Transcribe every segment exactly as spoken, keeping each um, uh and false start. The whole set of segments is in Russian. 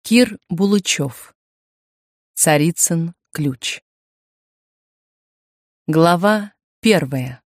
Кир Булычев. Царицын ключ. Глава первая.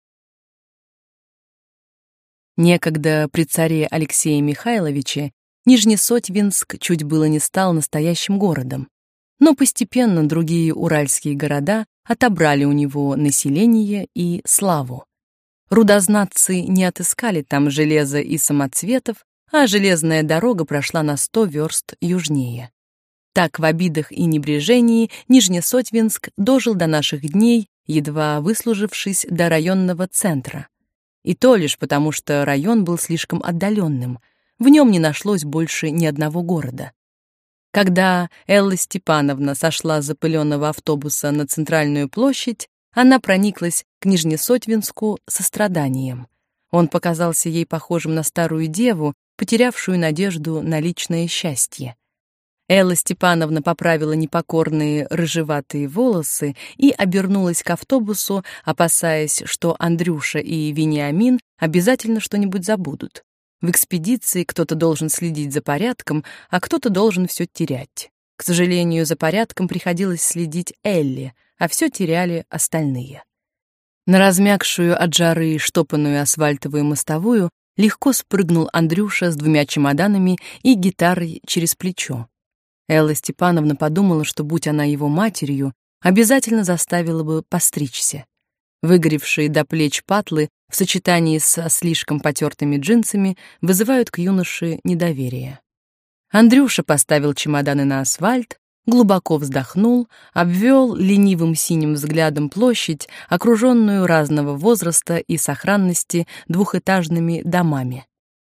Некогда при царе Алексее Михайловиче Нижнесотвинск чуть было не стал настоящим городом, но постепенно другие уральские города отобрали у него население и славу. Рудознатцы не отыскали там железа и самоцветов, а железная дорога прошла на сто верст южнее. Так в обидах и небрежении Нижнесотвинск дожил до наших дней, едва выслужившись до районного центра. И то лишь потому, что район был слишком отдаленным, в нем не нашлось больше ни одного города. Когда Элла Степановна сошла с запыленного автобуса на центральную площадь, она прониклась к Нижнесотвинску состраданием. Он показался ей похожим на старую деву, потерявшую надежду на личное счастье. Элла Степановна поправила непокорные рыжеватые волосы и обернулась к автобусу, опасаясь, что Андрюша и Вениамин обязательно что-нибудь забудут. В экспедиции кто-то должен следить за порядком, а кто-то должен все терять. К сожалению, за порядком приходилось следить Элле, а все теряли остальные. На размякшую от жары штопанную асфальтовую мостовую легко спрыгнул Андрюша с двумя чемоданами и гитарой через плечо. Элла Степановна подумала, что, будь она его матерью, обязательно заставила бы постричься. Выгоревшие до плеч патлы в сочетании со слишком потертыми джинсами вызывают к юноше недоверие. Андрюша поставил чемоданы на асфальт, глубоко вздохнул, обвел ленивым синим взглядом площадь, окруженную разного возраста и сохранности двухэтажными домами.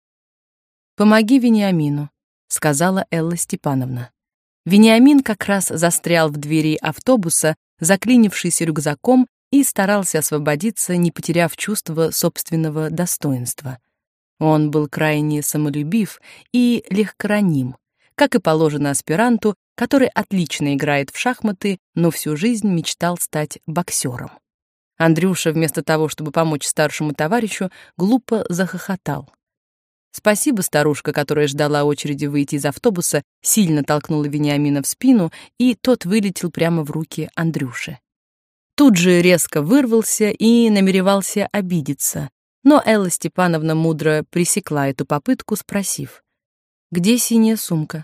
«Помоги Вениамину», — сказала Элла Степановна. Вениамин как раз застрял в двери автобуса, заклинившийся рюкзаком, и старался освободиться, не потеряв чувство собственного достоинства. Он был крайне самолюбив и легкораним, как и положено аспиранту, который отлично играет в шахматы, но всю жизнь мечтал стать боксером. Андрюша, вместо того, чтобы помочь старшему товарищу, глупо захохотал. Спасибо, старушка, которая ждала очереди выйти из автобуса, сильно толкнула Вениамина в спину, и тот вылетел прямо в руки Андрюши. Тут же резко вырвался и намеревался обидеться, но Элла Степановна мудро пресекла эту попытку, спросив: «Где синяя сумка?»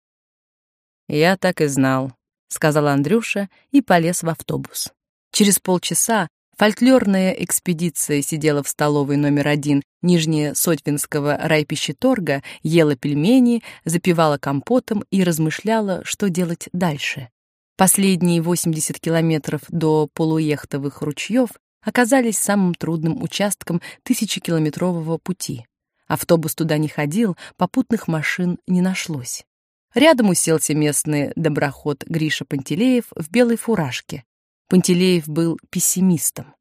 «Я так и знал», — сказал Андрюша и полез в автобус. Через полчаса фольклорная экспедиция сидела в столовой номер один Нижнесотвинского райпищеторга, ела пельмени, запивала компотом и размышляла, что делать дальше. Последние восемьдесят километров до полуехтовых ручьев оказались самым трудным участком тысячекилометрового пути. Автобус туда не ходил, попутных машин не нашлось. Рядом уселся местный доброхот Гриша Пантелеев в белой фуражке. Пантелеев был пессимистом.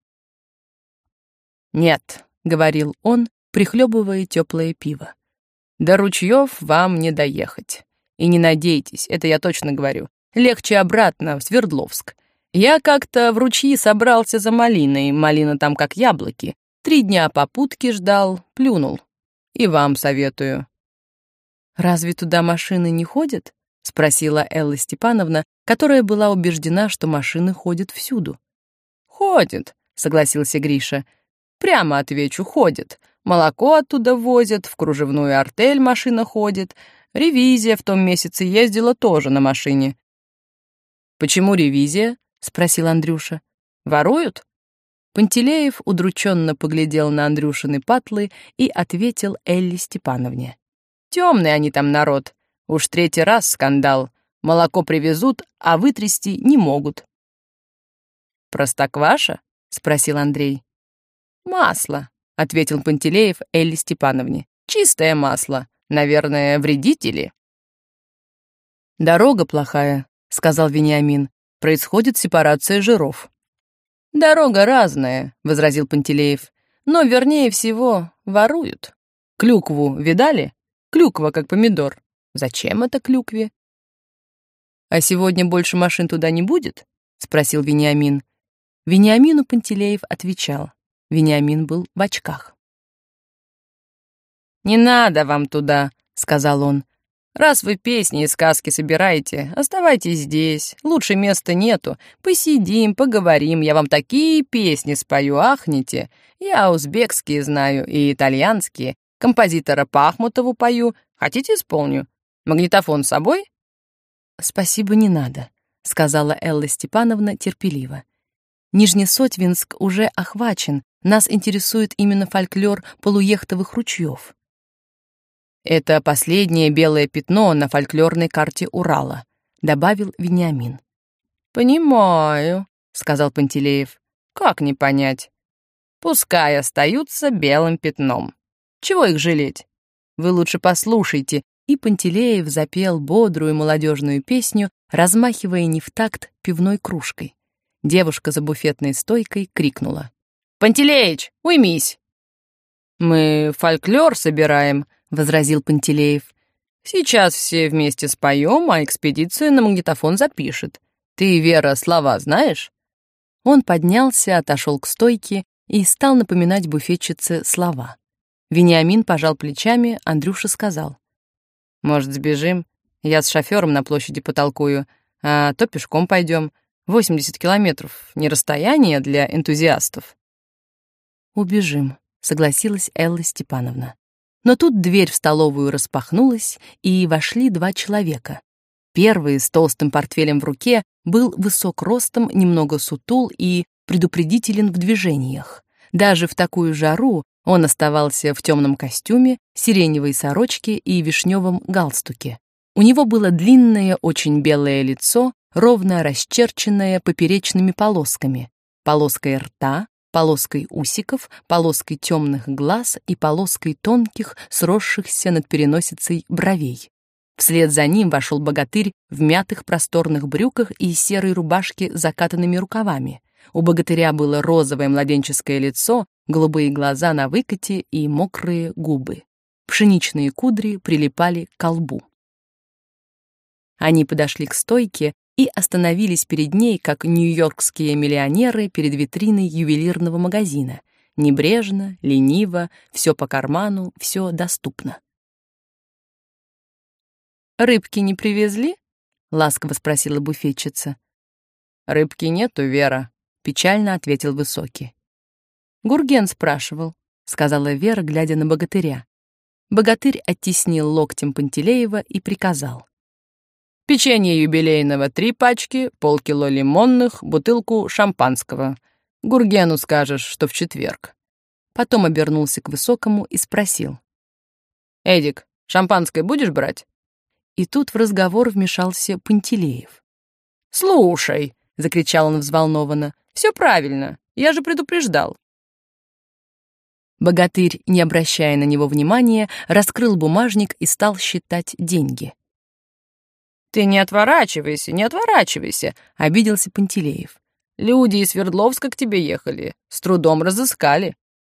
«Нет», — говорил он, прихлебывая теплое пиво, — «до ручьев вам не доехать. И не надейтесь, это я точно говорю. Легче обратно, в Свердловск. Я как-то в ручьи собрался за малиной, малина там как яблоки. Три дня попутки ждал, плюнул. И вам советую». «Разве туда машины не ходят?» — спросила Элла Степановна, которая была убеждена, что машины ходят всюду. «Ходят», — согласился Гриша. «Прямо отвечу, ходят. Молоко оттуда возят, в кружевную артель машина ходит. Ревизия в том месяце ездила тоже на машине». «Почему ревизия?» — спросил Андрюша. «Воруют?» Пантелеев удрученно поглядел на Андрюшины патлы и ответил Элле Степановне: «Темный они там народ. Уж третий раз скандал. Молоко привезут, а вытрясти не могут». «Простокваша?» — спросил Андрей. «Масло», — ответил Пантелеев Элле Степановне. «Чистое масло. Наверное, вредители». «Дорога плохая», — сказал Вениамин. «Происходит сепарация жиров». «Дорога разная», — возразил Пантелеев. «Но, вернее всего, воруют. Клюкву видали? Клюква, как помидор. Зачем это клюкве?» «А сегодня больше машин туда не будет?» — спросил Вениамин. Вениамину Пантелеев отвечал. Вениамин был в очках. «Не надо вам туда», — сказал он. Раз вы песни и сказки собираете, оставайтесь здесь. Лучше места нету. Посидим, поговорим. Я вам такие песни спою, ахните. Я узбекские знаю и итальянские. Композитора Пахмутову пою. Хотите, исполню? Магнитофон с собой?» «Спасибо, не надо», — сказала Элла Степановна терпеливо. «Нижнесотвинск уже охвачен. Нас интересует именно фольклор полуехтовых ручьев». «Это последнее белое пятно на фольклорной карте Урала», — добавил Вениамин. «Понимаю», — сказал Пантелеев. «Как не понять? Пускай остаются белым пятном. Чего их жалеть? Вы лучше послушайте». И Пантелеев запел бодрую молодежную песню, размахивая не в такт пивной кружкой. Девушка за буфетной стойкой крикнула: «Пантелеич, уймись!» «Мы фольклор собираем», — возразил Пантелеев. «Сейчас все вместе споем, а экспедиция на магнитофон запишет. Ты, Вера, слова знаешь?» Он поднялся, отошел к стойке и стал напоминать буфетчице слова. Вениамин пожал плечами, Андрюша сказал: «Может, сбежим? Я с шофером на площади потолкую, а то пешком пойдем. восемьдесят километров — не расстояние для энтузиастов». «Убежим», — согласилась Элла Степановна. Но тут дверь в столовую распахнулась, и вошли два человека. Первый, с толстым портфелем в руке, был высок ростом, немного сутул и предупредителен в движениях. Даже в такую жару он оставался в темном костюме, сиреневой сорочке и вишневом галстуке. У него было длинное, очень белое лицо, ровно расчерченное поперечными полосками, полоской рта, полоской усиков, полоской темных глаз и полоской тонких, сросшихся над переносицей бровей. Вслед за ним вошел богатырь в мятых просторных брюках и серой рубашке с закатанными рукавами. У богатыря было розовое младенческое лицо, голубые глаза на выкате и мокрые губы. Пшеничные кудри прилипали к колбу. Они подошли к стойке и остановились перед ней, как нью-йоркские миллионеры перед витриной ювелирного магазина. Небрежно, лениво, все по карману, все доступно. «Рыбки не привезли?» — ласково спросила буфетчица. «Рыбки нету, Вера», — печально ответил Высокий. «Гурген спрашивал», — сказала Вера, глядя на богатыря. Богатырь оттеснил локтем Пантелеева и приказал: «Печенье юбилейного три пачки, полкило лимонных, бутылку шампанского. Гургену скажешь, что в четверг». Потом обернулся к Высокому и спросил: «Эдик, шампанское будешь брать?» И тут в разговор вмешался Пантелеев. «Слушай», — закричал он взволнованно, — «все правильно, я же предупреждал». Богатырь, не обращая на него внимания, раскрыл бумажник и стал считать деньги. «Ты не отворачивайся, не отворачивайся», — обиделся Пантелеев. «Люди из Свердловска к тебе ехали, с трудом разыскали».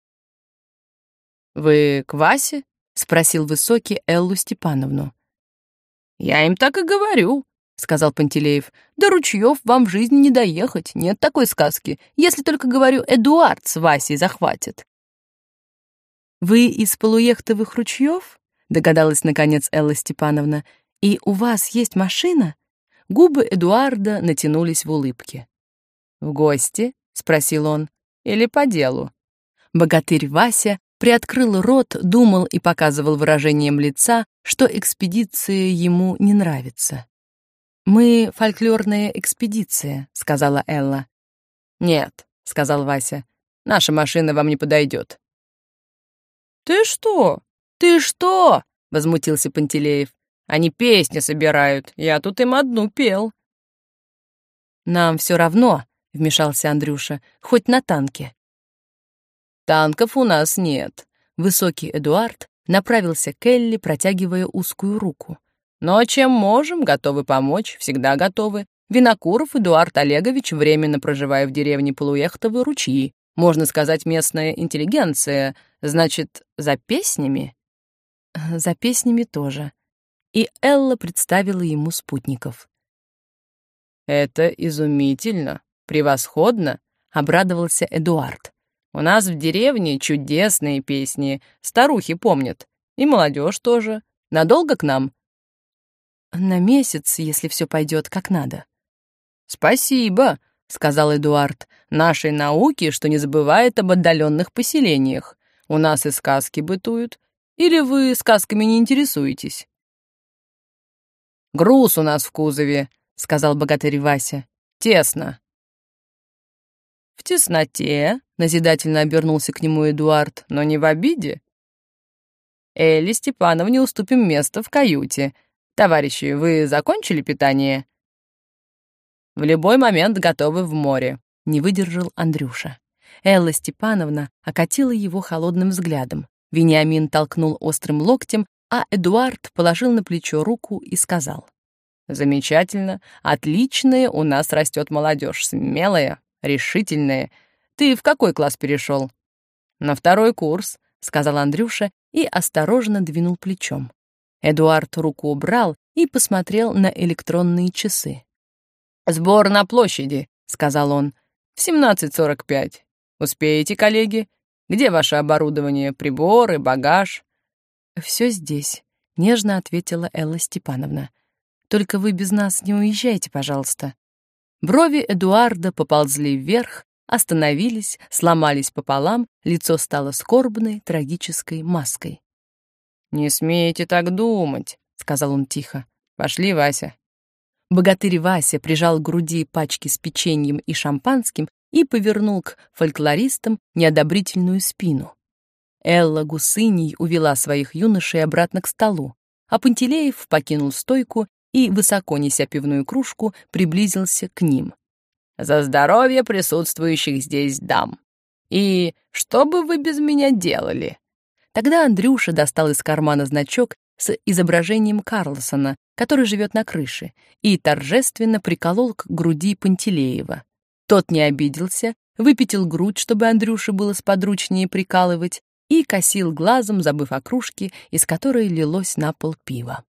«Вы к Васе?» — спросил Высокий Эллу Степановну. «Я им так и говорю», — сказал Пантелеев. «До ручьев вам в жизни не доехать, нет такой сказки, если только, говорю, Эдуард с Васей захватит». «Вы из полуехтовых ручьев?» — догадалась, наконец, Элла Степановна. «И у вас есть машина?» Губы Эдуарда натянулись в улыбке. «В гости?» — спросил он. «Или по делу?» Богатырь Вася приоткрыл рот, думал и показывал выражением лица, что экспедиция ему не нравится. «Мы фольклорная экспедиция», — сказала Элла. «Нет», — сказал Вася, — «наша машина вам не подойдет». «Ты что? Ты что?» — возмутился Пантелеев. «Они песни собирают, я тут им одну пел». «Нам все равно», — вмешался Андрюша, — «хоть на танке». «Танков у нас нет». Высокий Эдуард направился к Элле, протягивая узкую руку. «Но чем можем, готовы помочь, всегда готовы. Винокуров Эдуард Олегович, временно проживая в деревне Полуехтовы ручьи. Можно сказать, местная интеллигенция. Значит, за песнями?» «За песнями тоже». И Элла представила ему спутников. «Это изумительно, превосходно», — обрадовался Эдуард. «У нас в деревне чудесные песни, старухи помнят, и молодежь тоже. Надолго к нам?» на месяц, если все пойдет как надо». «Спасибо», — сказал Эдуард, «нашей науке, что не забывает об отдаленных поселениях. У нас и сказки бытуют. Или вы сказками не интересуетесь?» «Груз у нас в кузове», — сказал богатырь Вася. «Тесно». «В тесноте», — назидательно обернулся к нему Эдуард, «но не в обиде. Элле Степановне уступим место в каюте. Товарищи, вы закончили питание? В любой момент готовы в море», — не выдержал Андрюша. Элла Степановна окатила его холодным взглядом. Вениамин толкнул острым локтем, а Эдуард положил на плечо руку и сказал: «Замечательно, отличная у нас растет молодежь, смелая, решительная. Ты в какой класс перешел?» «На второй курс», — сказал Андрюша и осторожно двинул плечом. Эдуард руку убрал и посмотрел на электронные часы. «Сбор на площади», — сказал он, — «в семнадцать сорок пять. Успеете, коллеги? Где ваше оборудование, приборы, багаж?» «Все здесь», — нежно ответила Элла Степановна. «Только вы без нас не уезжайте, пожалуйста». Брови Эдуарда поползли вверх, остановились, сломались пополам, лицо стало скорбной, трагической маской. «Не смейте так думать», — сказал он тихо. «Пошли, Вася». Богатырь Вася прижал к груди пачки с печеньем и шампанским и повернул к фольклористам неодобрительную спину. Элла гусыней увела своих юношей обратно к столу, а Пантелеев покинул стойку и, высоко неся пивную кружку, приблизился к ним. «За здоровье присутствующих здесь дам! И что бы вы без меня делали?» Тогда Андрюша достал из кармана значок с изображением Карлсона, который живет на крыше, и торжественно приколол к груди Пантелеева. Тот не обиделся, выпятил грудь, чтобы Андрюше было сподручнее прикалывать, и косил глазом, забыв о кружке, из которой лилось на пол пиво.